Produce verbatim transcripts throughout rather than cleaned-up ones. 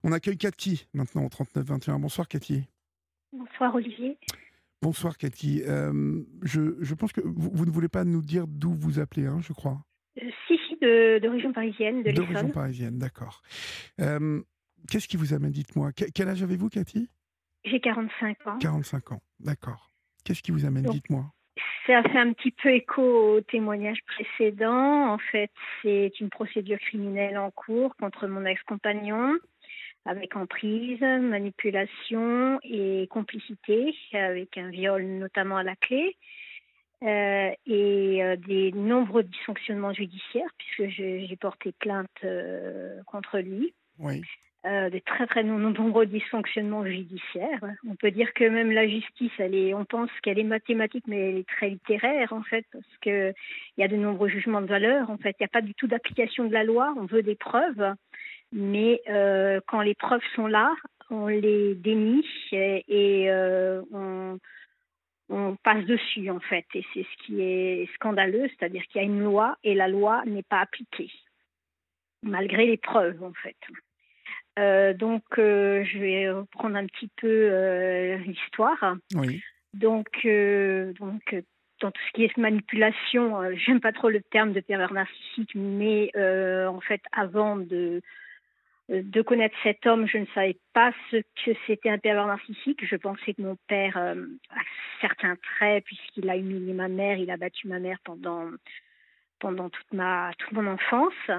On accueille Cathy maintenant au trente-neuf vingt et un. Bonsoir Cathy. Bonsoir Olivier. Bonsoir Cathy. Euh, je, je pense que vous, vous ne voulez pas nous dire d'où vous appelez, hein, je crois. Euh, si, si, de, de région parisienne, de De région l'Essonne. parisienne, d'accord. Euh, Qu'est-ce qui vous amène, dites-moi. Que- Quel âge avez-vous Cathy? J'ai quarante-cinq ans. quarante-cinq ans, d'accord. Qu'est-ce qui vous amène, Donc, dites-moi. ça fait un petit peu écho au témoignage précédent. En fait, c'est une procédure criminelle en cours contre mon ex-compagnon, avec emprise, manipulation et complicité, avec un viol notamment à la clé. Euh, et euh, des nombreux dysfonctionnements judiciaires, puisque je- j'ai porté plainte euh, contre lui. Oui, Euh, des très très nombreux dysfonctionnements judiciaires. On peut dire que même la justice, elle est, on pense qu'elle est mathématique, mais elle est très littéraire en fait, parce que il y a de nombreux jugements de valeur. En fait, il n'y a pas du tout d'application de la loi. On veut des preuves, mais euh, quand les preuves sont là, on les dénie et, et euh, on, on passe dessus en fait. Et c'est ce qui est scandaleux, c'est-à-dire qu'il y a une loi et la loi n'est pas appliquée, malgré les preuves en fait. Euh, donc, euh, je vais reprendre un petit peu euh, l'histoire. oui, Donc, euh, donc, euh, dans tout ce qui est manipulation, euh, j'aime pas trop le terme de pervers narcissique, mais euh, en fait, avant de, de connaître cet homme, je ne savais pas ce que c'était un pervers narcissique. Je pensais que mon père euh, a certains traits, puisqu'il a humilié ma mère, il a battu ma mère pendant, pendant toute, ma, toute mon enfance.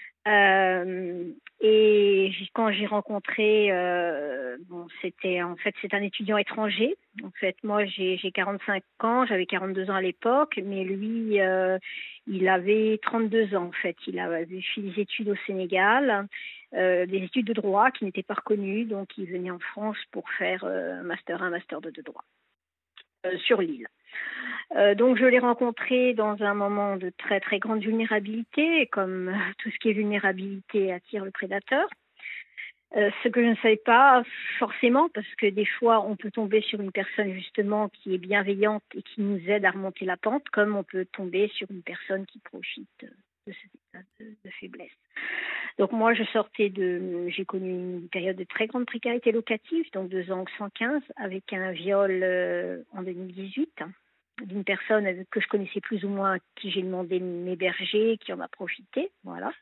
Euh, et quand j'ai rencontré, euh, bon, c'était en fait c'est un étudiant étranger. En fait, moi j'ai j'ai quarante-cinq ans, j'avais quarante-deux ans à l'époque, mais lui, euh, il avait trente-deux ans en fait. Il avait fait des études au Sénégal, euh, des études de droit qui n'étaient pas reconnues, donc il venait en France pour faire euh, master un, master deux de droit euh, sur l'île. Euh, donc je l'ai rencontré dans un moment de très très grande vulnérabilité, et comme euh, tout ce qui est vulnérabilité attire le prédateur. Euh, ce que je ne savais pas forcément, parce que des fois on peut tomber sur une personne justement qui est bienveillante et qui nous aide à remonter la pente, comme on peut tomber sur une personne qui profite de cet état de, de faiblesse. Donc moi je sortais de, j'ai connu une période de très grande précarité locative, donc deux ans cent quinze, avec un viol euh, en deux mille dix-huit d'une personne que je connaissais plus ou moins, à qui j'ai demandé de m'héberger, qui en a profité, voilà.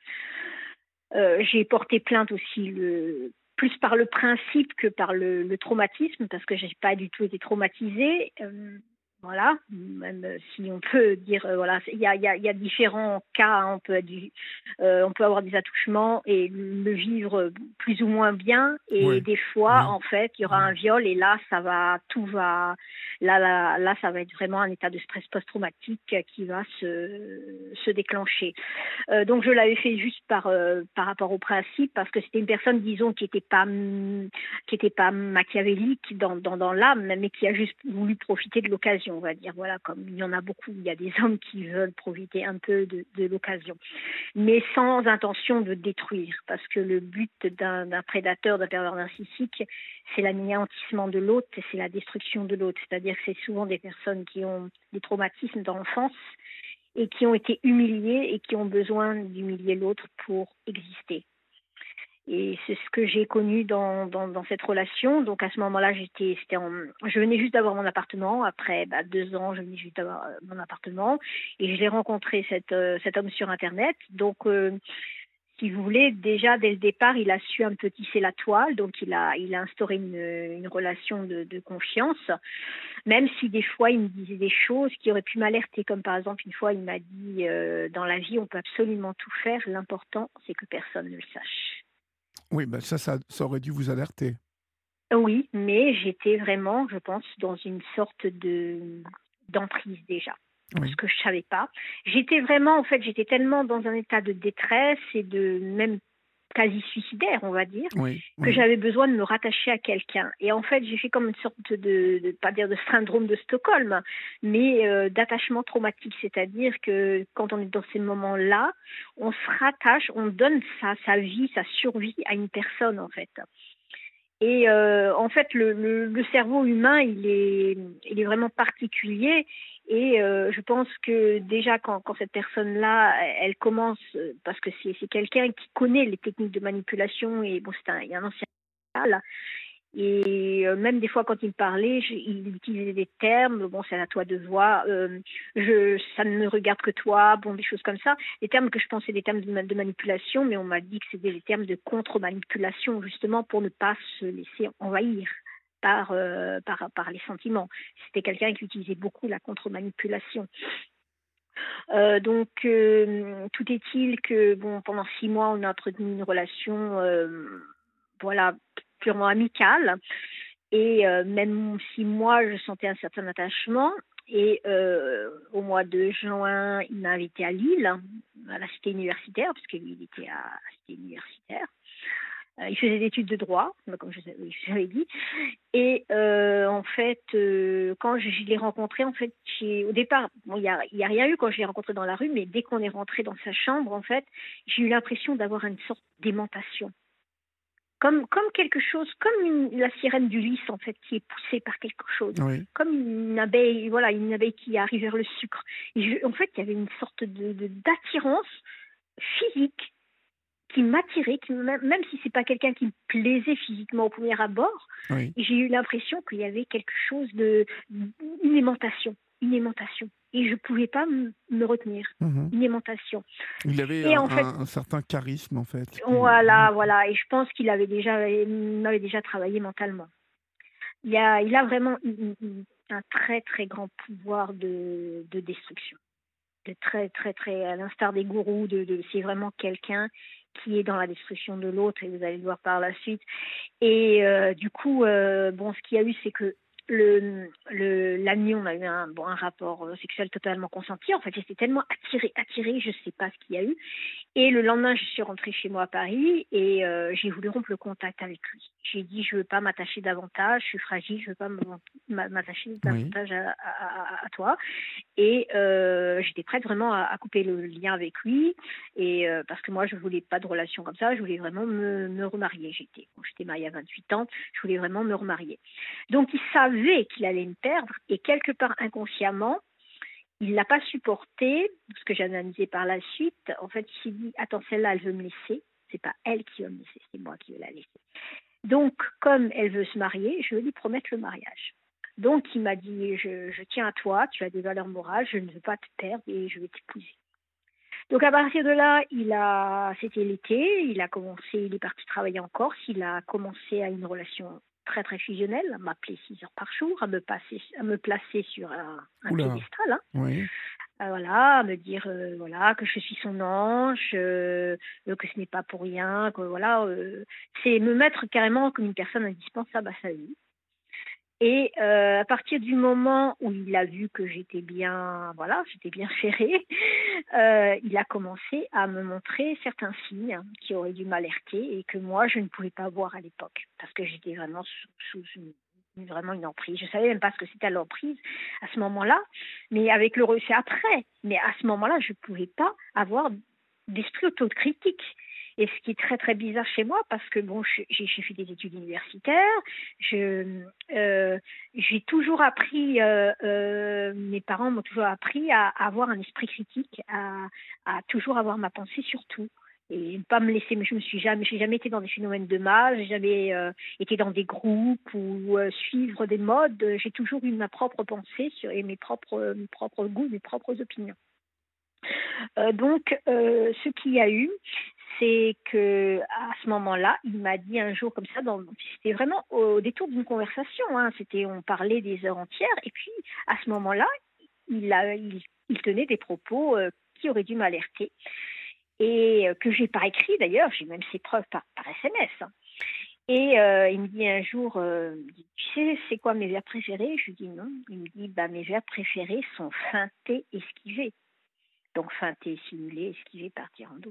Euh, j'ai porté plainte aussi le, plus par le principe que par le, le traumatisme, parce que j'ai pas du tout été traumatisée. Euh, voilà, même si on peut dire, euh, voilà, il y a, y, a, y a différents cas, hein, on, peut du, euh, on peut avoir des attouchements et le vivre plus ou moins bien, et oui, des fois, oui, en fait, il y aura oui. un viol et là, ça va, tout va, là, là, là, ça va être vraiment un état de stress post-traumatique qui va se, se déclencher. Euh, donc je l'avais fait juste par euh, par rapport au principe, parce que c'était une personne, disons, qui était pas qui était pas machiavélique dans, dans dans l'âme, mais qui a juste voulu profiter de l'occasion, on va dire. Voilà, comme il y en a beaucoup, il y a des hommes qui veulent profiter un peu de, de l'occasion, mais sans intention de détruire, parce que le but d'un, d'un prédateur, d'un pervers narcissique, c'est l'anéantissement de l'autre, et c'est la destruction de l'autre. C'est-à-dire que c'est souvent des personnes qui ont des traumatismes d'enfance et qui ont été humiliés et qui ont besoin d'humilier l'autre pour exister. Et c'est ce que j'ai connu dans, dans, dans cette relation. Donc à ce moment-là, j'étais, c'était en, je venais juste d'avoir mon appartement. Après bah, deux ans, je venais juste d'avoir euh, mon appartement. Et je l'ai rencontré, cette, euh, cet homme, sur Internet. Donc euh, si vous voulez, déjà dès le départ, il a su un peu tisser la toile, donc il a, il a instauré une, une relation de, de confiance, même si des fois il me disait des choses qui auraient pu m'alerter, comme par exemple une fois il m'a dit euh, dans la vie on peut absolument tout faire, l'important c'est que personne ne le sache. Oui, ben ça, ça, ça aurait dû vous alerter. Oui, mais j'étais vraiment, je pense, dans une sorte de d'emprise déjà. Ce Oui, que je savais pas. J'étais vraiment, en fait, j'étais tellement dans un état de détresse et de même quasi suicidaire, on va dire, oui, que oui. j'avais besoin de me rattacher à quelqu'un. Et en fait, j'ai fait comme une sorte de, de pas dire de syndrome de Stockholm, mais euh, d'attachement traumatique. C'est-à-dire que quand on est dans ces moments-là, on se rattache, on donne sa, sa vie, sa survie à une personne, en fait. Et euh, en fait, le, le, le cerveau humain, il est, il est vraiment particulier. Et euh, je pense que déjà quand, quand cette personne-là, elle commence, parce que c'est, c'est quelqu'un qui connaît les techniques de manipulation, et bon, c'est un, il y a un ancien là, et euh, même des fois quand il me parlait, je, il utilisait des termes, bon c'est à toi de voir, euh, je, ça ne me regarde que toi, bon des choses comme ça, des termes que je pensais des termes de, de manipulation, mais on m'a dit que c'était des termes de contre-manipulation, justement pour ne pas se laisser envahir par, euh, par, par les sentiments. C'était quelqu'un qui utilisait beaucoup la contre-manipulation. Euh, donc, euh, tout est-il que bon, pendant six mois, on a entretenu une relation, euh, voilà, purement amicale. Et euh, même si moi, je sentais un certain attachement. Et euh, au mois de juin, il m'a invité à Lille, à la cité universitaire, parce que lui, il était à la cité universitaire. Euh, il faisait des études de droit, comme je vous avais dit. Et euh, en fait, euh, quand je, je l'ai rencontré, en fait, j'ai, au départ, bon, il n'y a, y a rien eu quand je l'ai rencontré dans la rue, mais dès qu'on est rentré dans sa chambre, en fait, j'ai eu l'impression d'avoir une sorte d'aimantation. Comme, comme quelque chose, comme une, la sirène d'Ulysse, en fait, qui est poussée par quelque chose. Oui. Comme une abeille, voilà, une abeille qui arrive vers le sucre. Et je, en fait, il y avait une sorte de, de, d'attirance physique qui m'attirait, qui, même, même si c'est pas quelqu'un qui me plaisait physiquement au premier abord, Oui. j'ai eu l'impression qu'il y avait quelque chose de, une aimantation, une aimantation. Et je pouvais pas m- me retenir. Mhm. Une aimantation. Il avait Et un, en fait, un- un certain charisme, en fait. qui- voilà, voilà. Et je pense qu'il avait déjà, il m'avait déjà travaillé mentalement. Il a, il a vraiment une- une- un très, très grand pouvoir de, de destruction. De très, très, très, à l'instar des gourous, de, de, c'est vraiment quelqu'un qui est dans la destruction de l'autre, et vous allez le voir par la suite. Et euh, du coup, euh, bon, ce qu'il y a eu, c'est que le, le, la nuit, on a eu un, bon, un rapport sexuel totalement consenti. En fait, j'étais tellement attirée, attirée, je ne sais pas ce qu'il y a eu. Et le lendemain, je suis rentrée chez moi à Paris et euh, j'ai voulu rompre le contact avec lui. J'ai dit, je ne veux pas m'attacher davantage, je suis fragile, je ne veux pas m'attacher Oui. davantage à, à, à toi. Et euh, j'étais prête vraiment à, à couper le lien avec lui, et euh, parce que moi, je ne voulais pas de relation comme ça, je voulais vraiment me, me remarier. J'étais, bon, j'étais mariée à vingt-huit ans, je voulais vraiment me remarier. Donc, il savait qu'il allait me perdre, et quelque part inconsciemment, il ne l'a pas supporté, ce que j'ai analysé par la suite. En fait, il s'est dit, attends, celle-là, elle veut me laisser, c'est pas elle qui veut me laisser, c'est moi qui veux la laisser. Donc, comme elle veut se marier, je vais lui promettre le mariage. Donc, il m'a dit, je, je tiens à toi, tu as des valeurs morales, je ne veux pas te perdre et je vais t'épouser. Donc, à partir de là, il a, c'était l'été, il a commencé, il est parti travailler en Corse, il a commencé à une relation très, très fusionnelle, à m'appeler six heures par jour, à me, passer, à me placer sur un, un piédestal, hein. Oui. Euh, voilà, à me dire euh, voilà, que je suis son ange, euh, que ce n'est pas pour rien, que voilà, euh, c'est me mettre carrément comme une personne indispensable à sa vie. Et euh, à partir du moment où il a vu que j'étais bien, voilà, j'étais bien ferrée, euh, il a commencé à me montrer certains signes qui auraient dû m'alerter et que moi je ne pouvais pas voir à l'époque parce que j'étais vraiment sous, sous une, vraiment une emprise. Je savais même pas ce que c'était l'emprise à ce moment-là, mais avec le c'est après. Mais à ce moment-là, je pouvais pas avoir d'esprit autocritique. Et ce qui est très très bizarre chez moi, parce que bon, j'ai, j'ai fait des études universitaires, je, euh, j'ai toujours appris, euh, euh, mes parents m'ont toujours appris à, à avoir un esprit critique, à, à toujours avoir ma pensée sur tout. Et ne pas me laisser, mais je me suis jamais, j'ai jamais été dans des phénomènes de mal, j'ai jamais euh, été dans des groupes ou euh, suivre des modes. J'ai toujours eu ma propre pensée sur et mes propres, mes propres goûts, mes propres opinions. Euh, donc, euh, ce qu'il y a eu, c'est que à ce moment-là, il m'a dit un jour comme ça, dans, c'était vraiment au détour d'une conversation, hein, c'était, on parlait des heures entières, et puis à ce moment-là, il, a, il, il tenait des propos euh, qui auraient dû m'alerter, et euh, que j'ai pas écrit d'ailleurs, j'ai même ses preuves par, par S M S. Hein. Et euh, il me dit un jour, euh, tu sais, c'est quoi mes vers préférés? Je lui dis non. Il me dit, bah, mes vers préférés sont feintés, esquivés. Donc feinter, simuler, esquiver, partir en douce.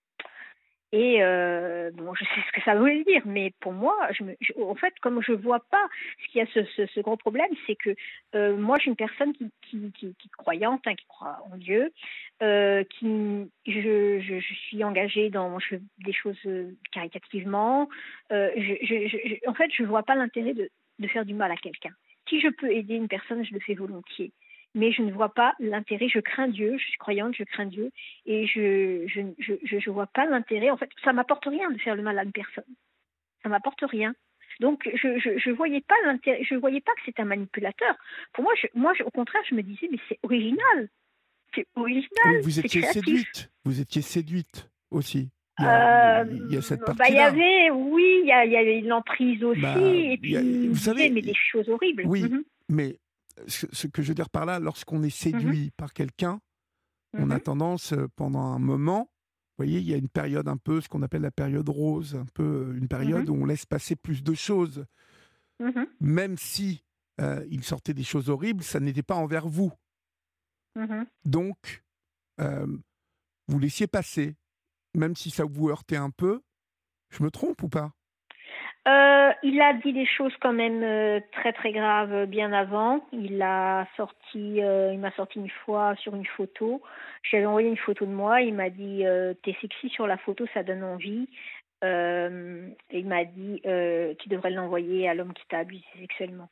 Et euh, bon, je sais ce que ça veut dire, mais pour moi, je me, je, en fait, comme je vois pas, ce qu'il y a ce, ce, ce gros problème, c'est que euh, moi, je suis une personne qui, qui, qui, qui est croyante, hein, qui croit en Dieu, euh, qui, je, je, je suis engagée dans, je fais des choses euh, caritativement. Euh, je, je, je, en fait, je vois pas l'intérêt de, de faire du mal à quelqu'un. Si je peux aider une personne, je le fais volontiers. mais je ne vois pas l'intérêt. Je crains Dieu, je suis croyante, je crains Dieu, et je je je je, je vois pas l'intérêt. En fait, ça m'apporte rien de faire le mal à une personne. Ça m'apporte rien. Donc je, je je voyais pas l'intérêt, je voyais pas que c'était un manipulateur. Pour moi, je, moi je- au contraire, je me disais mais c'est original, c'est original, Oui, vous c'est étiez créatif. séduite. Vous étiez séduite aussi. Il y a, il y a- Euh, il y a cette bah il y partie-là. avait, oui, il y, a- il y avait une emprise aussi, Bah, et il y a- puis il me vous disait mais savez, des choses horribles. oui, Mhm, mais ce, ce que je veux dire par là, lorsqu'on est mhm, séduit par quelqu'un, on a mhm, tendance, euh, pendant un moment, vous voyez, il y a une période un peu, ce qu'on appelle la période rose, un peu euh, une mhm, période où on laisse passer plus de choses. mhm, Même si euh, il sortait des choses horribles, ça n'était pas envers vous. mhm. Donc, euh, vous laissiez passer, même si ça vous heurtait un peu. Je me trompe ou pas? Euh, il a dit des choses quand même euh, très très graves euh, bien avant. Il a sorti, euh, il m'a sorti une fois sur une photo. Je lui avais envoyé une photo de moi. Il m'a dit euh, t'es sexy sur la photo, ça donne envie. Euh, et il m'a dit euh, tu devrais l'envoyer à l'homme qui t'a abusé sexuellement.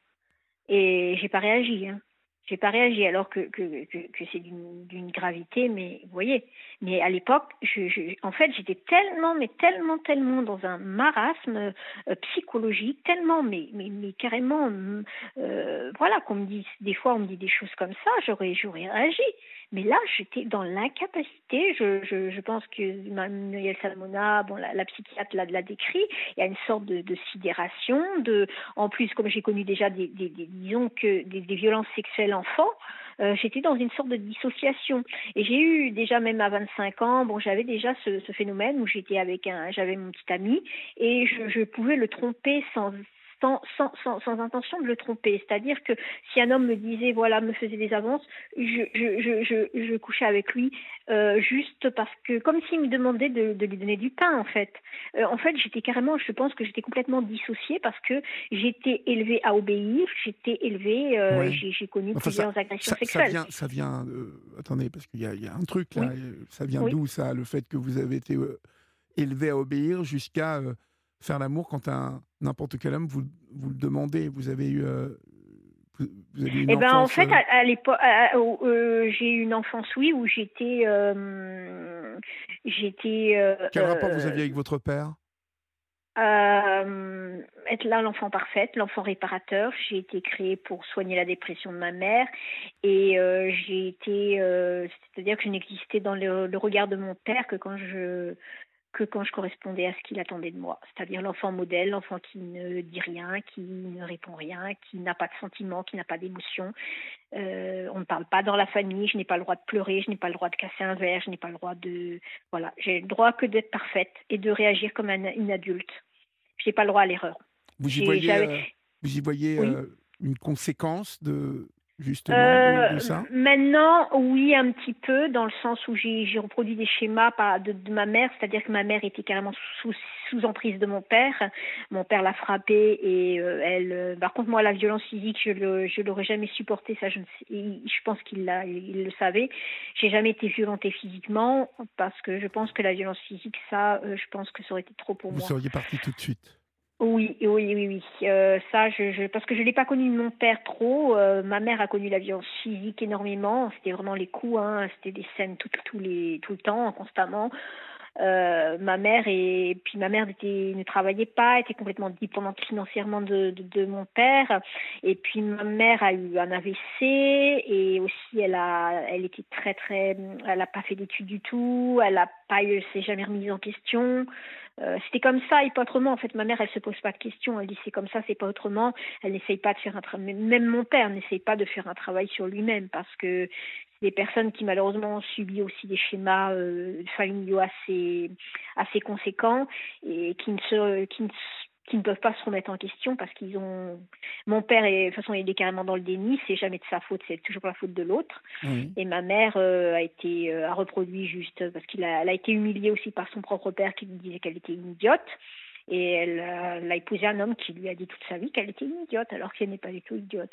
Et j'ai pas réagi, hein. J'ai pas réagi alors que, que, que, que c'est d'une d'une gravité, mais vous voyez. Mais à l'époque, je, je, en fait, j'étais tellement, mais tellement, tellement dans un marasme euh, psychologique, tellement, mais, mais, mais carrément, euh, voilà, qu'on me dit, des fois, on me dit des choses comme ça, j'aurais, j'aurais réagi. Mais là, j'étais dans l'incapacité. Je, je, je pense que Mme Muriel Salmona, bon, la, la psychiatre l'a, l'a décrit. Il y a une sorte de, de sidération, de, en plus, comme j'ai connu déjà des, des, des disons que des, des violences sexuelles enfants, euh, j'étais dans une sorte de dissociation. Et j'ai eu déjà même à vingt-cinq ans, bon, j'avais déjà ce, ce phénomène où j'étais avec un, j'avais mon petit ami et je, je pouvais le tromper sans sans, sans, sans, sans intention de le tromper. C'est-à-dire que si un homme me disait, voilà, me faisait des avances, je, je, je, je, je couchais avec lui euh, juste parce que, comme s'il me demandait de, de lui donner du pain, en fait. Euh, en fait, j'étais carrément, je pense que j'étais complètement dissociée parce que j'étais élevée à obéir, j'étais élevée, euh, Ouais. j'ai, j'ai connu Enfin, ça, plusieurs agressions ça, ça sexuelles. vient, ça vient. euh, attendez, parce qu'il y a, il y a un truc là. Oui, euh, Ça vient oui. d'où ça, le fait que vous avez été euh, élevé à obéir jusqu'à euh, faire l'amour quand un n'importe quel homme vous, vous le demandez. Vous avez eu, euh, vous, vous avez eu une Eh ben, en enfance. fait, euh, à, à l'époque, à- au- euh, j'ai eu une enfance, oui, où j'étais, euh, j'étais, euh, Quel rapport vous euh, aviez avec votre père? Euh, être là l'enfant parfaite, l'enfant réparateur. J'ai été créée pour soigner la dépression de ma mère et euh, j'ai été, euh, c'est-à-dire que je n'existais dans le, le regard de mon père que quand je que quand je correspondais à ce qu'il attendait de moi, c'est-à-dire l'enfant modèle, l'enfant qui ne dit rien, qui ne répond rien, qui n'a pas de sentiments, qui n'a pas d'émotions. Euh, on ne parle pas dans la famille, je n'ai pas le droit de pleurer, je n'ai pas le droit de casser un verre, je n'ai pas le droit de... Voilà, j'ai le droit que d'être parfaite et de réagir comme un- une adulte. J'ai pas le droit à l'erreur. Vous y J'ai, voyez, j'avais, euh, vous y voyez oui. euh, une conséquence de justement de, de Euh, ça? maintenant, oui, un petit peu, dans le sens où j'ai, j'ai reproduit des schémas par- de, de ma mère, c'est-à-dire que ma mère était carrément sous, sous emprise de mon père. Mon père l'a frappée et euh, elle. euh, Par contre, moi, la violence physique, je le, je l'aurais jamais supporté. Ça, je, ne sais- il- je pense qu'il l'a, il le savait. J'ai jamais été violentée physiquement parce que je pense que la violence physique, ça, euh, je pense que ça aurait été trop pour Vous moi. seriez parti tout de suite. Oui, oui, oui, oui. Euh, ça, je, je, parce que je l'ai pas connu de mon père trop. Euh, ma mère a connu la violence physique énormément. C'était vraiment les coups, hein. C'était des scènes tout, tout, les, tout le temps, constamment. Euh, ma mère et puis ma mère était, ne travaillait pas, était complètement dépendante financièrement de, de, de mon père. Et puis ma mère a eu un A V C et aussi elle a, elle était très très, elle a pas fait d'études du tout. Elle a pas eu, elle s'est jamais remise en question. Euh, c'était comme ça et pas autrement. En fait, ma mère, elle se pose pas de questions. Elle dit c'est comme ça, c'est pas autremment. Elle n'essaye pas de faire un travail. Même mon père n'essaye pas de faire un travail sur lui-même parce que c'est des personnes qui malheureusement ont subi aussi des schémas euh, familiaux assez assez conséquents et qui ne se qui ne qui ne peuvent pas se remettre en question parce qu'ils ont mon père est de toute façon il est carrément dans le déni, c'est jamais de sa faute, c'est toujours la faute de l'autre. Oui. Et ma mère euh, a été euh, a reproduit juste parce qu'il a, elle a été humiliée aussi par son propre père qui lui disait qu'elle était une idiote. Et elle, euh, elle a épousé un homme qui lui a dit toute sa vie qu'elle était une idiote, alors qu'elle n'est pas du tout idiote.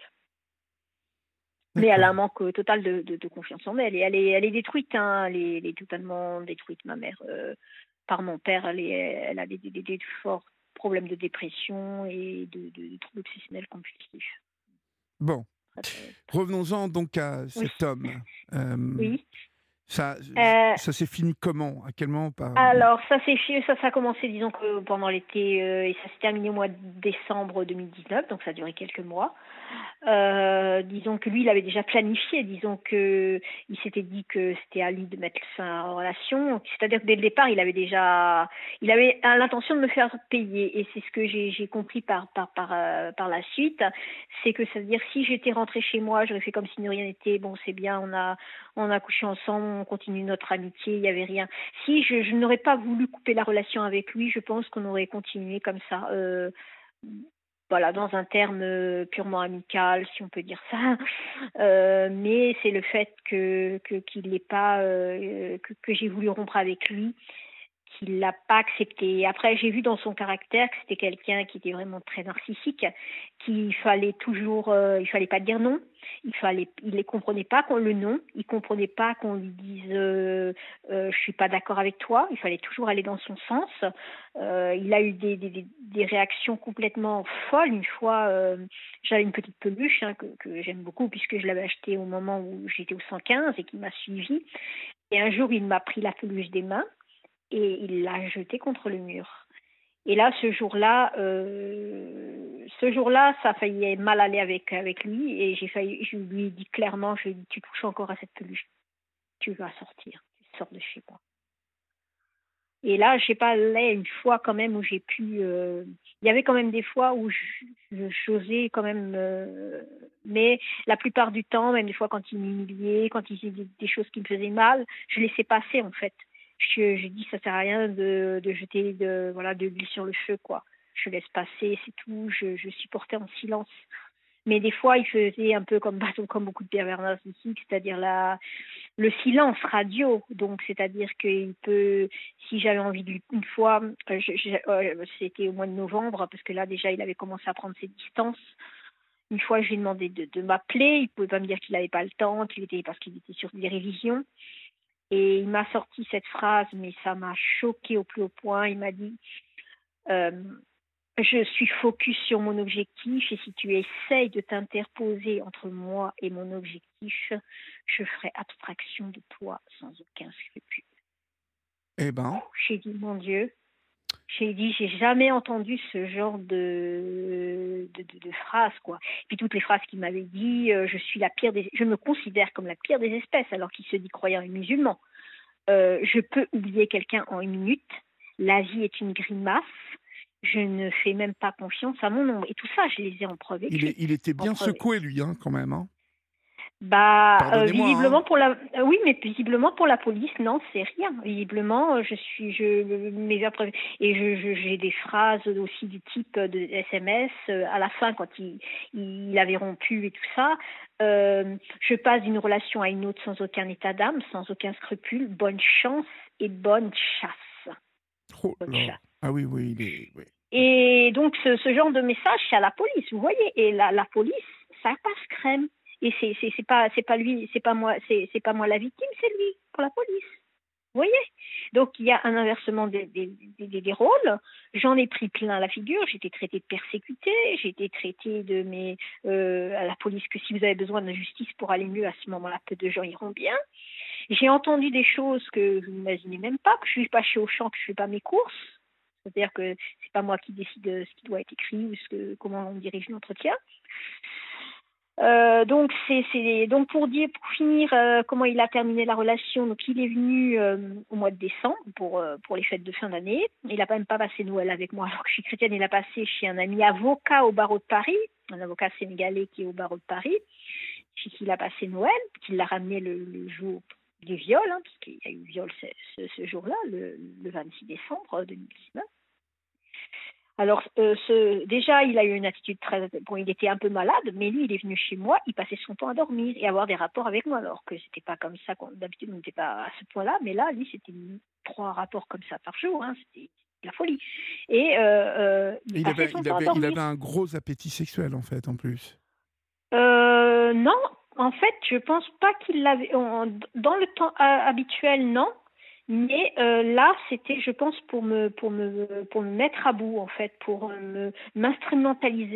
Mais elle a un D'accord. manque total de, de, de confiance en elle. Et elle est, elle est détruite, hein. Elle est, elle est totalement détruite, ma mère, euh, par mon père. Elle, est, elle a des, des, des forts problèmes de dépression et de, de, de troubles obsessionnels compulsifs. Bon. très, très, très... Revenons-en donc à Oui, cet homme. Euh, oui. ça, Euh, ça s'est fini comment? À quel moment par... alors, ça s'est fait- ça, ça a commencé, disons que pendant l'été, euh, et ça s'est terminé au mois de décembre deux mille dix-neuf, donc ça a duré quelques mois. Euh, disons que lui, il avait déjà planifié, disons que il s'était dit que c'était à lui de mettre fin à la relation. C'est-à-dire que dès le départ, il avait déjà, il avait l'intention de me faire payer, et c'est ce que j'ai, j'ai compris par par par euh, par la suite, c'est que ça veut dire si j'étais rentrée chez moi, j'aurais fait comme si de rien n'était. Bon, c'est bien, on a on a couché ensemble, on continue notre amitié, il y avait rien. Si je, je n'aurais pas voulu couper la relation avec lui, je pense qu'on aurait continué comme ça. Euh, voilà, dans un terme euh, purement amical, si on peut dire ça. Euh, mais c'est le fait que, que qu'il n'ait pas, euh, que, que j'ai voulu rompre avec lui, qu'il l'a pas accepté. Après, j'ai vu dans son caractère que c'était quelqu'un qui était vraiment très narcissique, qu'il fallait toujours, euh, il fallait pas dire non. Il fallait, il ne comprenait pas qu'on le non. Il comprenait pas qu'on lui dise, euh, euh, je suis pas d'accord avec toi. Il fallait toujours aller dans son sens. Euh, il a eu des, des, des réactions complètement folles. Une fois, euh, j'avais une petite peluche hein, que, que j'aime beaucoup puisque je l'avais achetée au moment où j'étais au cent quinze et qui m'a suivie. Et un jour, il m'a pris la peluche des mains et il l'a jeté contre le mur. Et là, ce jour-là, euh, ce jour-là, ça a failli mal aller avec avec lui et j'ai failli, je lui ai dit clairement, je lui ai dit, tu touches encore à cette peluche, tu vas sortir, tu sors de chez moi. Et là, je sais pas, là, une fois quand même où j'ai pu, euh, il y avait quand même des fois où je, je j'osais quand même, euh, mais la plupart du temps, même des fois quand il m'humiliait, quand il faisait des, des choses qui me faisaient mal, je laissais passer en fait. Je, je dis ça sert à rien de, de jeter de voilà de l'huile sur le feu quoi. Je laisse passer, c'est tout. Je, je supportais en silence. Mais des fois, il faisait un peu comme, comme beaucoup de pervers narcissiques, c'est-à-dire la, le silence radio. Donc, c'est-à-dire qu'il peut, si j'avais envie de lui, une fois, euh, je, je, euh, c'était au mois de novembre, parce que là, déjà, il avait commencé à prendre ses distances. Une fois, je lui ai demandé de, de m'appeler. Il ne pouvait pas me dire qu'il n'avait pas le temps, qu'il était, parce qu'il était sur des révisions. Et il m'a sorti cette phrase, mais ça m'a choquée au plus haut point. Il m'a dit, euh, je suis focus sur mon objectif et si tu essayes de t'interposer entre moi et mon objectif, je ferai abstraction de toi sans aucun scrupule. Eh ben. J'ai dit, mon Dieu, j'ai dit, j'ai jamais entendu ce genre de, de, de, de phrases, quoi. Et puis toutes les phrases qu'il m'avait dit, euh, je suis la pire des, je me considère comme la pire des espèces, alors qu'il se dit croyant et musulman. Euh, je peux oublier quelqu'un en une minute. La vie est une grimace. Je ne fais même pas confiance à mon ombre. Et tout ça, je les ai en preuve écrite. Il, est, il était bien preuve... secoué, lui, hein, quand même. Hein. Bah, euh, visiblement hein. pour la, euh, oui, mais visiblement pour la police, non, c'est rien. Visiblement, je suis, je, mes et je, je, j'ai des phrases aussi du type de S M S euh, à la fin quand il, il avait rompu et tout ça. Euh, je passe d'une relation à une autre sans aucun état d'âme, sans aucun scrupule. Bonne chance et bonne chasse. Oh, bonne chasse. Ah oui, oui, il est. Oui. Et donc ce, ce genre de message, c'est à la police, vous voyez. Et la, la police, ça passe crème. Et c'est c'est c'est pas c'est pas lui, c'est pas moi, c'est c'est pas moi la victime, c'est lui pour la police. Vous voyez. Donc il y a un inversement des, des, des, des rôles. J'en ai pris plein la figure. J'ai été traitée de persécutée. J'ai été traitée de mes euh, à la police que si vous avez besoin de justice pour aller mieux à ce moment-là, peu de gens iront bien. J'ai entendu des choses que vous n'imaginez même pas, que je suis pas chez Auchan, que je fais pas mes courses. C'est-à-dire que c'est pas moi qui décide ce qui doit être écrit ou ce que, comment on dirige l'entretien. Euh, donc c'est, c'est donc pour dire pour finir euh, comment il a terminé la relation. Donc il est venu euh, au mois de décembre pour euh, pour les fêtes de fin d'année. Il n'a même pas passé Noël avec moi alors que je suis chrétienne. Il a passé chez un ami avocat au barreau de Paris, un avocat sénégalais qui est au barreau de Paris. Chez qui il a passé Noël, qu'il l'a ramené le, le jour du viol, hein, parce qu'il y a eu viol ce, ce, ce jour-là, le, le vingt-six décembre deux mille dix-neuf. Alors, euh, ce, déjà, il a eu une attitude très... Bon, il était un peu malade, mais lui, il est venu chez moi, il passait son temps à dormir et avoir des rapports avec moi, alors que c'était pas comme ça, d'habitude, on n'était pas à ce point-là, mais là, lui, c'était trois rapports comme ça par jour, hein, c'était la folie. Et euh, euh, il, il, passait avait, son il, temps avait, à dormir. il avait un gros appétit sexuel, en fait, en plus. Euh, non, en fait, je pense pas qu'il l'avait... Dans le temps habituel, non. Mais euh, là, c'était, je pense, pour me, pour me, pour me mettre à bout, en fait, pour me, m'instrumentaliser,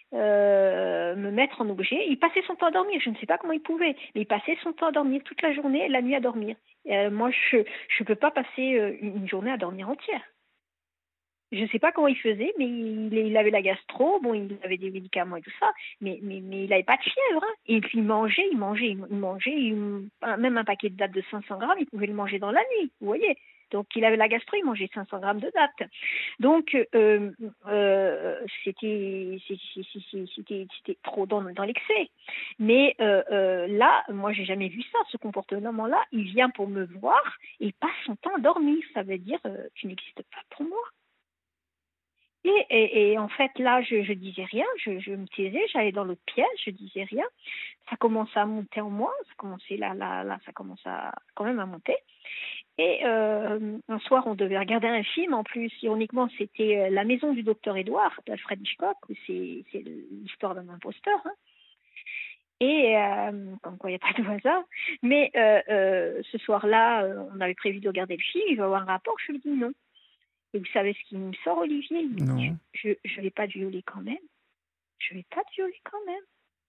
euh, me mettre en objet. Il passait son temps à dormir. Je ne sais pas comment il pouvait, mais il passait son temps à dormir toute la journée et la nuit à dormir. Euh, moi, je ne peux pas passer euh, une journée à dormir entière. Je ne sais pas comment il faisait, mais il, il avait la gastro, bon, il avait des médicaments et tout ça, mais, mais, mais il n'avait pas de fièvre. Hein. Et puis il mangeait, il mangeait, il mangeait, il, même un paquet de dattes de cinq cents grammes, il pouvait le manger dans la nuit, vous voyez. Donc il avait la gastro, il mangeait cinq cents grammes de dattes. Donc euh, euh, c'était, c'était, c'était trop dans, dans l'excès. Mais euh, euh, là, moi, j'ai jamais vu ça, ce comportement-là. Il vient pour me voir et il passe son temps à dormir. Ça veut dire, euh, tu n'existes pas pour moi. Et, et, et en fait, là, je, je disais rien, je, je me taisais, j'allais dans l'autre pièce, je disais rien. Ça commençait à monter en moi, ça commençait là, là, là, ça commence à quand même à monter. Et euh, un soir, on devait regarder un film. En plus, ironiquement, c'était La Maison du docteur Edouard d'Alfred Hitchcock. C'est, c'est l'histoire d'un imposteur. Hein. Et euh, comme quoi, il n'y a pas de hasard. Mais euh, euh, ce soir-là, on avait prévu de regarder le film. Il va avoir un rapport. Je lui dis non. Et vous savez ce qu'il me sort, Olivier? Il me dit, je ne vais pas te violer quand même. Je ne vais pas te violer quand même.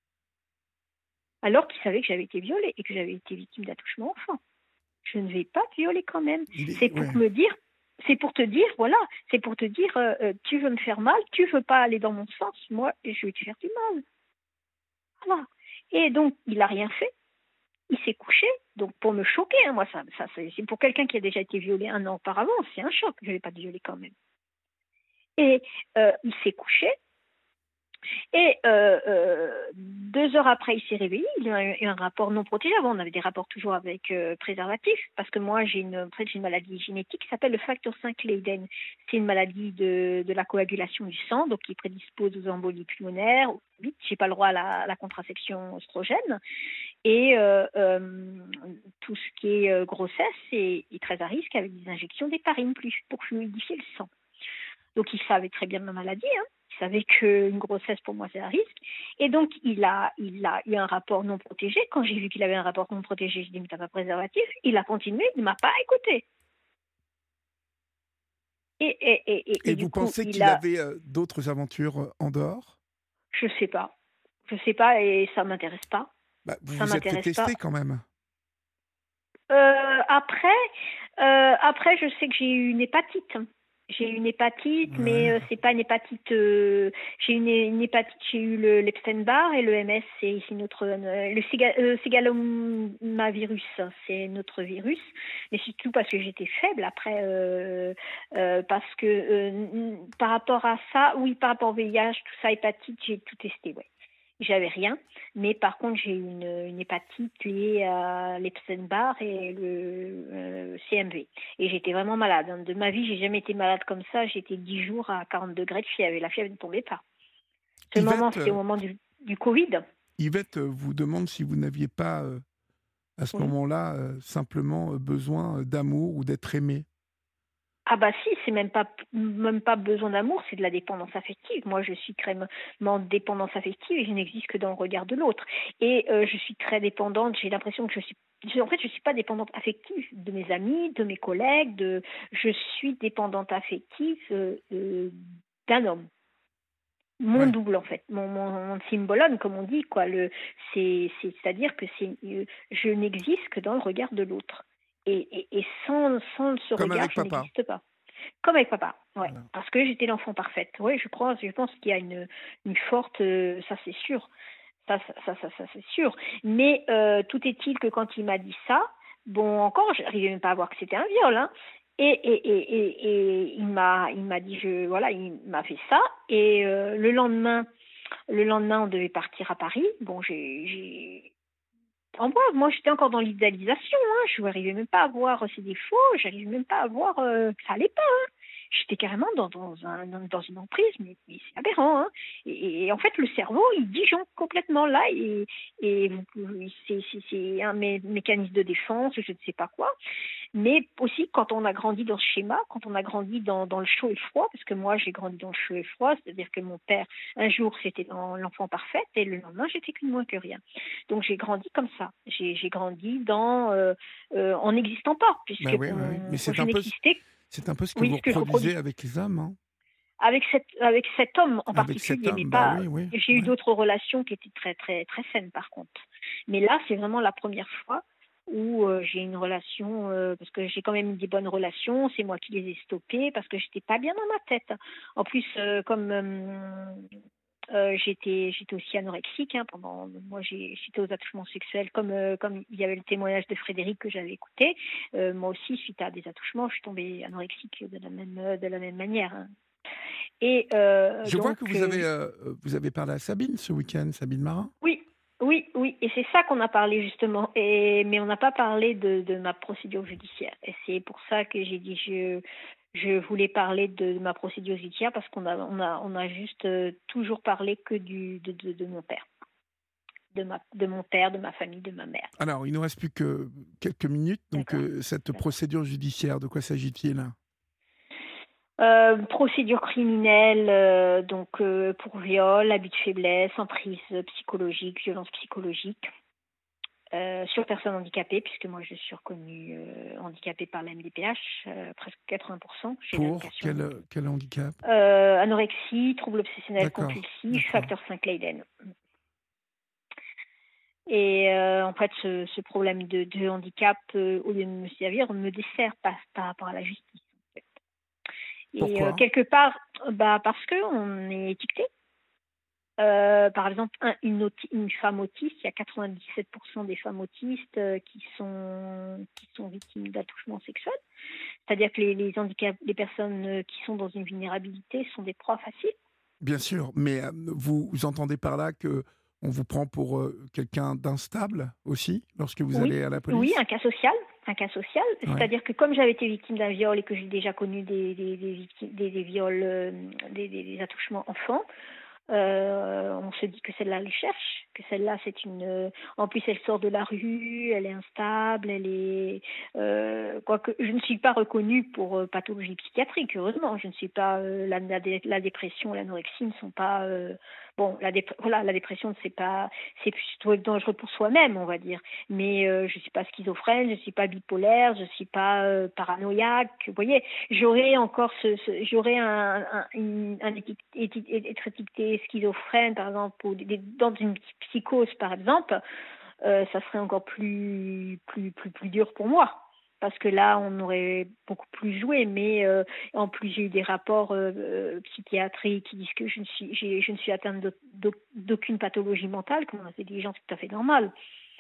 Alors qu'il savait que j'avais été violée et que j'avais été victime d'attouchement enfant. Je ne vais pas te violer quand même. Est, c'est pour ouais. me dire, c'est pour te dire, voilà, c'est pour te dire, euh, tu veux me faire mal, tu ne veux pas aller dans mon sens, moi, je vais te faire du mal. Voilà. Et donc, il n'a rien fait. Il s'est couché, donc pour me choquer, hein, moi, ça, ça, c'est pour quelqu'un qui a déjà été violé un an auparavant, c'est un choc, je ne vais pas te violer quand même. Et euh, il s'est couché, et euh, euh, deux heures après, il s'est réveillé, il a eu un rapport non protégé. Avant, on avait des rapports toujours avec euh, préservatif, parce que moi, j'ai une, en fait, j'ai une maladie génétique qui s'appelle le facteur cinq Leiden. C'est une maladie de, de la coagulation du sang, donc qui prédispose aux embolies pulmonaires. Je n'ai pas le droit à la, à la contraception oestrogène. Et euh, euh, tout ce qui est euh, grossesse est, est très à risque avec des injections d'héparine plus pour fluidifier le sang. Donc, il savait très bien ma maladie, hein. Il savait qu'une grossesse, pour moi, c'est un risque. Et donc, il a, il a eu un rapport non protégé. Quand j'ai vu qu'il avait un rapport non protégé, je lui ai dit, mais t'as pas préservatif. Il a continué, il ne m'a pas écouté. Et, et, et, et, et vous coup, pensez qu'il a... avait euh, d'autres aventures euh, en dehors? Je sais pas. Je sais pas et ça m'intéresse pas. Bah, vous ça vous êtes fait tester quand même. Euh, après, euh, après, je sais que j'ai eu une hépatite. J'ai eu une hépatite, ouais. mais euh, c'est pas une hépatite. Euh, j'ai une, une hépatite, j'ai eu le l'Epstein-Barr et le M S, c'est ici notre euh, le cigalomavirus, c'est notre virus. Mais surtout parce que j'étais faible. Après, euh, euh, parce que euh, par rapport à ça, oui, par rapport au V I H, tout ça, hépatite, j'ai tout testé, ouais. J'avais rien, mais par contre j'ai eu une, une hépatite liée à l'Epstein-Barr et le euh, C M V. Et j'étais vraiment malade. De ma vie, j'ai jamais été malade comme ça. J'étais dix jours à quarante degrés de fièvre et la fièvre ne tombait pas. Ce Yvette, moment, c'était au moment du, du Covid. Yvette vous demande si vous n'aviez pas, euh, à ce oui. moment-là, euh, simplement besoin d'amour ou d'être aimé. Ah bah si, c'est même pas même pas besoin d'amour, c'est de la dépendance affective. Moi, je suis crème en dépendance affective et je n'existe que dans le regard de l'autre. Et euh, je suis très dépendante. J'ai l'impression que je suis, en fait, je suis pas dépendante affective de mes amis, de mes collègues. De, je suis dépendante affective euh, euh, d'un homme. Mon ouais. double en fait, mon, mon, mon symbolone comme on dit quoi. Le, c'est, c'est, c'est-à-dire que c'est, euh, je n'existe que dans le regard de l'autre. Et, et, et sans, sans ce Comme regard, je papa. n'existe pas. Comme avec papa, ouais. Voilà. Parce que j'étais l'enfant parfaite. Oui, je crois, je pense qu'il y a une, une forte, euh, ça c'est sûr, ça, ça, ça, ça, ça c'est sûr. Mais euh, tout est-il que quand il m'a dit ça, bon, encore, je n'arrivais même pas à voir que c'était un viol, hein. Et, et, et, et, et il m'a, il m'a dit, je, voilà, il m'a fait ça. Et euh, le lendemain, le lendemain, on devait partir à Paris. Bon, j'ai, j'ai En moi, moi j'étais encore dans l'idéalisation, hein. Je n'arrivais même pas à voir ses défauts, je n'arrivais même pas à voir euh, que ça allait pas. Hein. J'étais carrément dans, dans, un, dans une emprise, mais, mais c'est aberrant. Hein. Et, et en fait, le cerveau, il disjoncte complètement là, et, et c'est, c'est, c'est un mé- mécanisme de défense, je ne sais pas quoi. Mais aussi, quand on a grandi dans ce schéma, quand on a grandi dans, dans le chaud et le froid, parce que moi, j'ai grandi dans le chaud et le froid, c'est-à-dire que mon père, un jour, c'était dans l'enfant parfait, et le lendemain, j'étais qu'une moins que rien. Donc, j'ai grandi comme ça. J'ai, j'ai grandi dans, euh, euh, en n'existant pas, puisque bah oui, on, oui. Mais c'est je un peu, n'existais. c'est un peu ce que oui, vous ce que reproduisez avec les hommes. Hein. avec, cette, avec cet homme en Avec cet particulier, mais homme, bah pas. oui, oui, J'ai eu ouais. d'autres relations qui étaient très, très, très saines par contre. Mais là, c'est vraiment la première fois où euh, j'ai une relation, euh, parce que j'ai quand même eu des bonnes relations, c'est moi qui les ai stoppées parce que j'étais pas bien dans ma tête. En plus, euh, comme euh, euh, j'étais, j'étais aussi anorexique hein, pendant, moi j'ai, j'étais aux attouchements sexuels, comme euh, comme il y avait le témoignage de Frédéric que j'avais écouté. Euh, moi aussi, suite à des attouchements, je suis tombée anorexique de la même de la même manière. Hein. Et euh, Je vois donc, que vous euh, avez, euh, vous avez parlé à Sabine ce week-end, Sabine Marin. oui, oui, oui, et c'est ça qu'on a parlé justement. Et mais on n'a pas parlé de, de ma procédure judiciaire. Et c'est pour ça que j'ai dit je je voulais parler de ma procédure judiciaire parce qu'on a on a on a juste euh, toujours parlé que du de, de, de mon père, de ma de mon père, de ma famille, de ma mère. Alors, il nous reste plus que quelques minutes. Donc, D'accord. euh, cette D'accord. procédure judiciaire, de quoi s'agit-il? Euh, procédure criminelle, euh, donc euh, pour viol, abus de faiblesse, emprise psychologique, violence psychologique. Euh, sur personnes handicapées, puisque moi je suis reconnue euh, handicapée par la M D P H, euh, presque quatre-vingts pour cent. J'ai Pour l'allocation. quel, quel handicap? Euh, anorexie, trouble obsessionnel D'accord, compulsif, d'accord. facteur cinq Leiden. Et euh, en fait, ce, ce problème de, de handicap, euh, au lieu de me servir, me dessert par, par rapport à la justice. En fait. Et euh, Pourquoi? quelque part, bah, parce qu'on est étiqueté. Euh, par exemple, un, une, auti- une femme autiste, il y a quatre-vingt-dix-sept pour cent des femmes autistes euh, qui, sont, qui sont victimes d'attouchements sexuels. C'est-à-dire que les, les, handicaps, les personnes euh, qui sont dans une vulnérabilité sont des proies faciles. Bien sûr, mais euh, vous, vous entendez par là que on vous prend pour euh, quelqu'un d'instable aussi lorsque vous Oui, allez à la oui, police? un cas social. Un cas social, Ouais. c'est-à-dire que comme j'avais été victime d'un viol et que j'ai déjà connu des, des, des, victimes, des, des viols, euh, des, des, des attouchements enfants, Euh, on se dit que celle-là elle cherche, que celle-là c'est une. euh, En plus, elle sort de la rue, elle est instable, elle est. Euh, quoique je ne suis pas reconnue pour euh, pathologie psychiatrique, heureusement. Je ne suis pas euh, la, la, la dépression, l'anorexie ne sont pas. Euh, bon, la, dép- voilà, la dépression c'est pas, c'est plutôt dangereux pour soi-même, on va dire. Mais euh, je suis pas schizophrène, je suis pas bipolaire, je suis pas euh, paranoïaque. Vous voyez, j'aurais encore ce, ce j'aurais un, un, une, un éti- éti- être étiqueté schizophrène par exemple ou des- dans une psychose par exemple, euh, ça serait encore plus plus plus plus dur pour moi parce que là on aurait beaucoup plus joué. Mais euh, en plus j'ai eu des rapports euh, euh, psychiatriques qui disent que je ne suis j'ai, je ne suis atteinte d'au- d'au- d'aucune pathologie mentale, comme on a fait des gens tout à fait normales.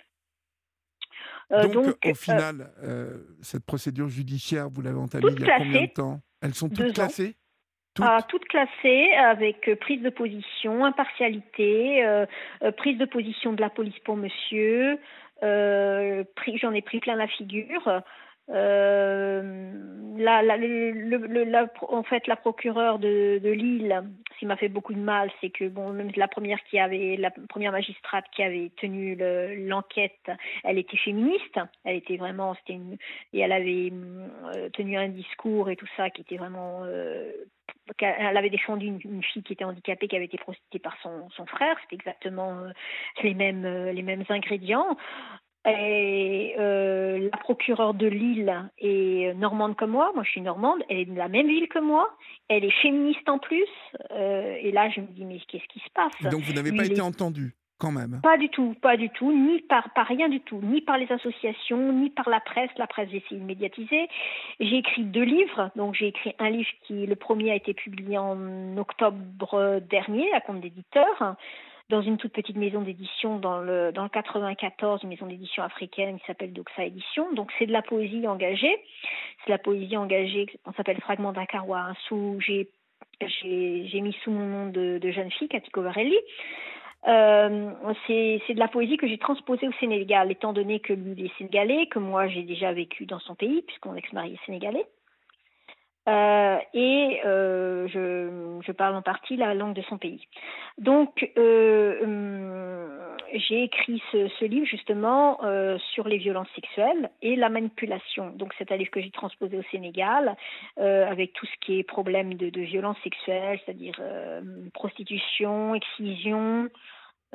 Euh, Donc, donc au euh, final, euh, cette procédure judiciaire, vous l'avez entamée il toutes y a combien de classées, temps? Elles sont toutes deux ans. classées? Ah, Toutes? toutes classées avec euh, prise de position, impartialité, euh, euh, prise de position de la police pour monsieur. Euh, pris- j'en ai pris plein la figure. Euh, la, la, le, le, la, en fait, la procureure de, de Lille, ce qui m'a fait beaucoup de mal, c'est que bon, même la première qui avait, la première magistrate qui avait tenu le, l'enquête, elle était féministe. Elle était vraiment, c'était une, et elle avait euh, tenu un discours et tout ça qui était vraiment euh, elle avait défendu une, une fille qui était handicapée, qui avait été prostituée par son, son frère. C'était exactement euh, les, mêmes, euh, les mêmes ingrédients. Et euh, la procureure de Lille est normande comme moi. Moi, je suis normande. Elle est de la même ville que moi. Elle est féministe en plus. Euh, et là, je me dis, mais qu'est-ce qui se Et passe? donc, vous n'avez Lui, pas il été est entendu, quand même. pas du tout, pas du tout, ni par, par rien du tout, ni par les associations, ni par la presse. La presse, j'ai essayé de médiatiser. J'ai écrit deux livres. Donc, j'ai écrit un livre qui, le premier a été publié en octobre dernier, à compte d'éditeur, dans une toute petite maison d'édition dans le, dans le quatre-vingt-quatorze, une maison d'édition africaine qui s'appelle Doxa Édition. Donc, c'est de la poésie engagée. C'est de la poésie engagée, on s'appelle Fragment d'Akawa, hein, sous, j'ai, j'ai, j'ai mis sous mon nom de, de jeune fille, Cathy Covarelli. Euh, c'est, c'est de la poésie que j'ai transposée au Sénégal, étant donné que lui est sénégalais, que moi j'ai déjà vécu dans son pays, puisqu'on ex-mari est sénégalais. Euh, et euh, je, je parle en partie la langue de son pays. Donc, euh, euh, j'ai écrit ce, ce livre justement euh, sur les violences sexuelles et la manipulation. Donc, c'est un livre que j'ai transposé au Sénégal euh, avec tout ce qui est problème de, de violence sexuelle, c'est-à-dire euh, prostitution, excision,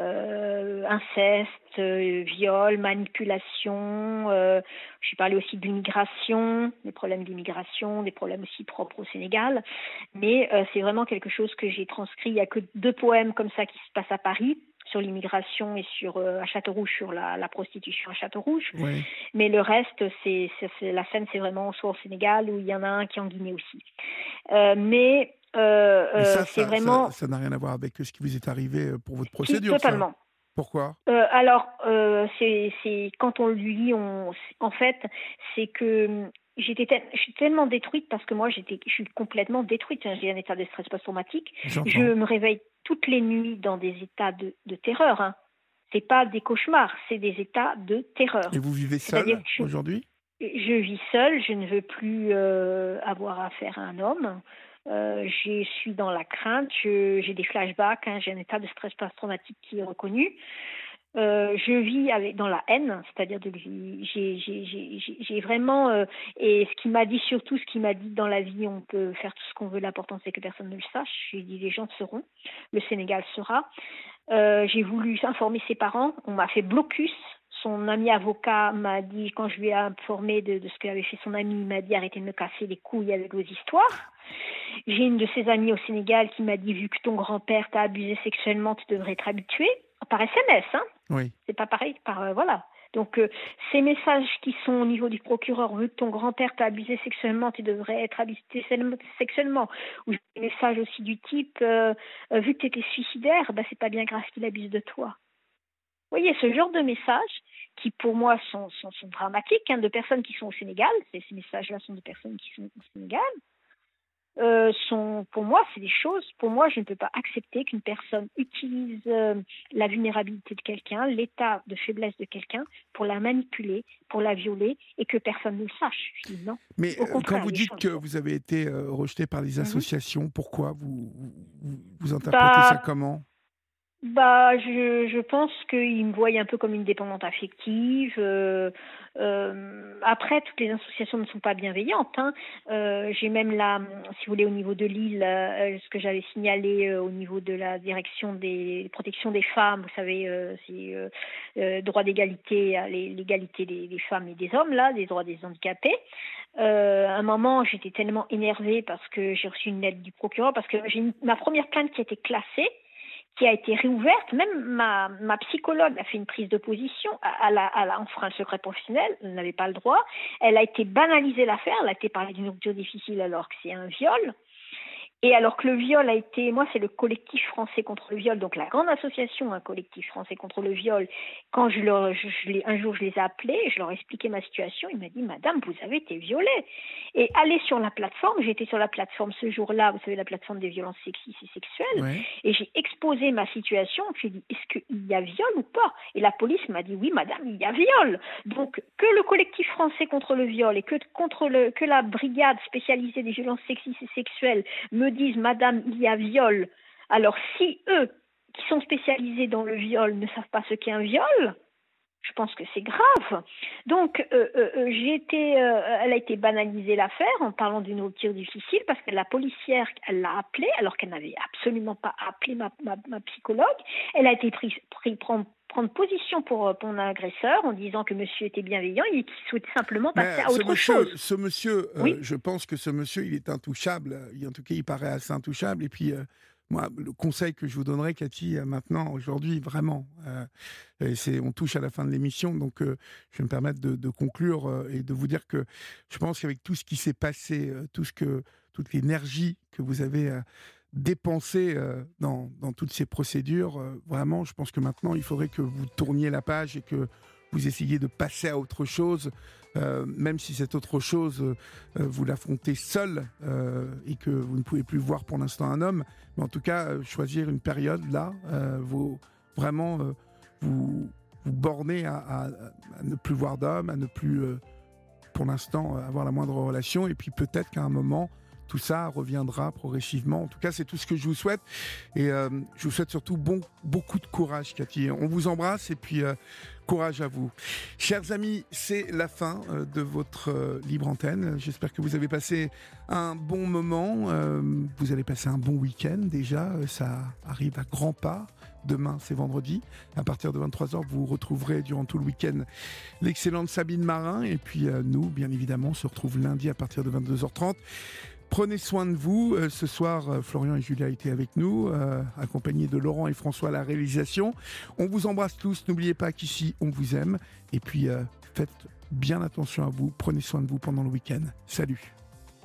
euh, inceste, euh, viol, manipulation. Euh, j'ai parlé aussi de l'immigration, des problèmes d'immigration, des problèmes aussi propres au Sénégal. Mais euh, c'est vraiment quelque chose que j'ai transcrit. Il n'y a que deux poèmes comme ça qui se passent à Paris, sur l'immigration et sur euh, à Châteaurouge, sur la, la prostitution à Châteaurouge. Oui. Mais le reste, c'est, c'est, c'est la scène, c'est vraiment soit au Sénégal ou il y en a un qui est en Guinée aussi. Euh, mais euh, Mais ça, euh, c'est ça, vraiment... ça, ça n'a rien à voir avec ce qui vous est arrivé pour votre Si, procédure, ça. totalement. Pourquoi? Euh, alors, euh, c'est, c'est quand on le lit, on, en fait, c'est que j'étais, te- je suis tellement détruite parce que moi, j'étais, je suis complètement détruite. Hein, j'ai un état de stress post-traumatique. J'entends. Je me réveille toutes les nuits dans des états de, de terreur. Hein. C'est pas des cauchemars, c'est des états de terreur. Et vous vivez C'est-à-dire seul que je, aujourd'hui? je vis seule. Je ne veux plus euh, avoir affaire à un homme. Euh, je suis dans la crainte. Je, j'ai des flashbacks. Hein, j'ai un état de stress post-traumatique qui est reconnu. Euh, je vis avec, dans la haine, c'est-à-dire de, j'ai, j'ai, j'ai, j'ai vraiment euh, et ce qui m'a dit surtout, ce qui m'a dit dans la vie, on peut faire tout ce qu'on veut, l'important c'est que personne ne le sache. J'ai dit les gens sauront, le Sénégal saura. Euh, j'ai voulu informer ses parents, on m'a fait blocus. Son ami avocat m'a dit, quand je lui ai informé de, de ce qu'avait fait son ami, il m'a dit arrêtez de me casser les couilles avec vos histoires. J'ai une de ses amies au Sénégal qui m'a dit vu que ton grand-père t'a abusé sexuellement, tu devrais être habitué. Par S M S, hein. Oui. C'est pas pareil, par euh, voilà. Donc euh, ces messages qui sont au niveau du procureur, vu que ton grand-père t'a abusé sexuellement, tu devrais être abusé sexuellement. Ou des messages aussi du type, euh, euh, vu que tu étais suicidaire, bah, c'est pas bien grave qu'il abuse de toi. Vous voyez, ce genre de messages qui pour moi sont, sont, sont dramatiques, hein, de personnes qui sont au Sénégal, ces, ces messages-là sont de personnes qui sont au Sénégal. Euh, sont, pour moi, c'est des choses, pour moi, je ne peux pas accepter qu'une personne utilise euh, la vulnérabilité de quelqu'un, l'état de faiblesse de quelqu'un, pour la manipuler, pour la violer, et que personne ne le sache. Je dis non. Mais Au contraire, quand vous les dites choses que sont- vous avez été euh, rejeté par les Mhm. associations, pourquoi vous, vous, vous interprétez Bah, ça comment? Bah, je, je pense qu'ils me voient un peu comme une dépendante affective. Euh, euh, après, toutes les associations ne sont pas bienveillantes. Hein. Euh, j'ai même là, si vous voulez, au niveau de Lille, euh, ce que j'avais signalé euh, au niveau de la direction des protections des femmes, vous savez, euh, c'est euh, euh, droit d'égalité, euh, les- l'égalité des, des femmes et des hommes, là, des droits des handicapés. Euh, à un moment, j'étais tellement énervée parce que j'ai reçu une lettre du procureur, parce que j'ai une- ma première plainte qui a été classée, qui a été réouverte. Même ma, ma psychologue a fait une prise de position. Elle a, elle a enfreint le secret professionnel, elle n'avait pas le droit. Elle a été banalisée l'affaire, elle a été parlée d'une rupture difficile alors que c'est un viol. Et alors que le viol a été, moi c'est le collectif français contre le viol, donc la grande association, un collectif français contre le viol, quand je leur, je, je les, un jour je les ai appelés, je leur ai expliqué ma situation, il m'a dit madame vous avez été violée. Et aller sur la plateforme, j'étais sur la plateforme ce jour-là, vous savez la plateforme des violences sexistes et sexuelles, Ouais. et j'ai exposé ma situation, j'ai dit est-ce qu'il y a viol ou pas? Et la police m'a dit oui madame il y a viol. Donc que le collectif français contre le viol et que, contre le, que la brigade spécialisée des violences sexistes et sexuelles me disent madame il y a viol, alors si eux qui sont spécialisés dans le viol ne savent pas ce qu'est un viol, je pense que c'est grave. Donc euh, euh, j'ai été, euh, elle a été banalisée l'affaire en parlant d'une rupture difficile parce que la policière elle l'a appelée alors qu'elle n'avait absolument pas appelé ma, ma, ma psychologue. Elle a été prise pris, prendre prendre position pour, pour mon agresseur en disant que monsieur était bienveillant et qu'il souhaitait simplement passer Mais à ce autre monsieur, chose. ce monsieur euh, Oui. je pense que ce monsieur, il est intouchable. En tout cas, il paraît assez intouchable. Et puis, euh, moi, le conseil que je vous donnerais, Cathy, euh, maintenant, aujourd'hui, vraiment, euh, et c'est, on touche à la fin de l'émission, donc euh, je vais me permettre de, de conclure euh, et de vous dire que je pense qu'avec tout ce qui s'est passé, euh, tout ce que, toute l'énergie que vous avez euh, dépensée euh, dans, dans toutes ces procédures, euh, vraiment, je pense que maintenant, il faudrait que vous tourniez la page et que vous essayiez de passer à autre chose, euh, même si cette autre chose, euh, vous l'affrontez seul euh, et que vous ne pouvez plus voir pour l'instant un homme. Mais en tout cas, euh, choisir une période là, euh, vaut vraiment euh, vous, vous borner à, à, à ne plus voir d'homme, à ne plus, euh, pour l'instant, avoir la moindre relation. Et puis peut-être qu'à un moment, tout ça reviendra progressivement. En tout cas, c'est tout ce que je vous souhaite. Et euh, je vous souhaite surtout bon, beaucoup de courage, Cathy. On vous embrasse et puis euh, courage à vous. Chers amis, c'est la fin euh, de votre euh, libre antenne. J'espère que vous avez passé un bon moment. Euh, vous allez passer un bon week-end déjà. Euh, ça arrive à grands pas. Demain, c'est vendredi. À partir de vingt-trois heures, vous retrouverez durant tout le week-end l'excellente Sabine Marin. Et puis euh, nous, bien évidemment, on se retrouve lundi à partir de vingt-deux heures trente. Prenez soin de vous. Euh, ce soir, euh, Florian et Julia étaient avec nous, euh, accompagnés de Laurent et François à la réalisation. On vous embrasse tous. N'oubliez pas qu'ici, on vous aime. Et puis, euh, faites bien attention à vous. Prenez soin de vous pendant le week-end. Salut.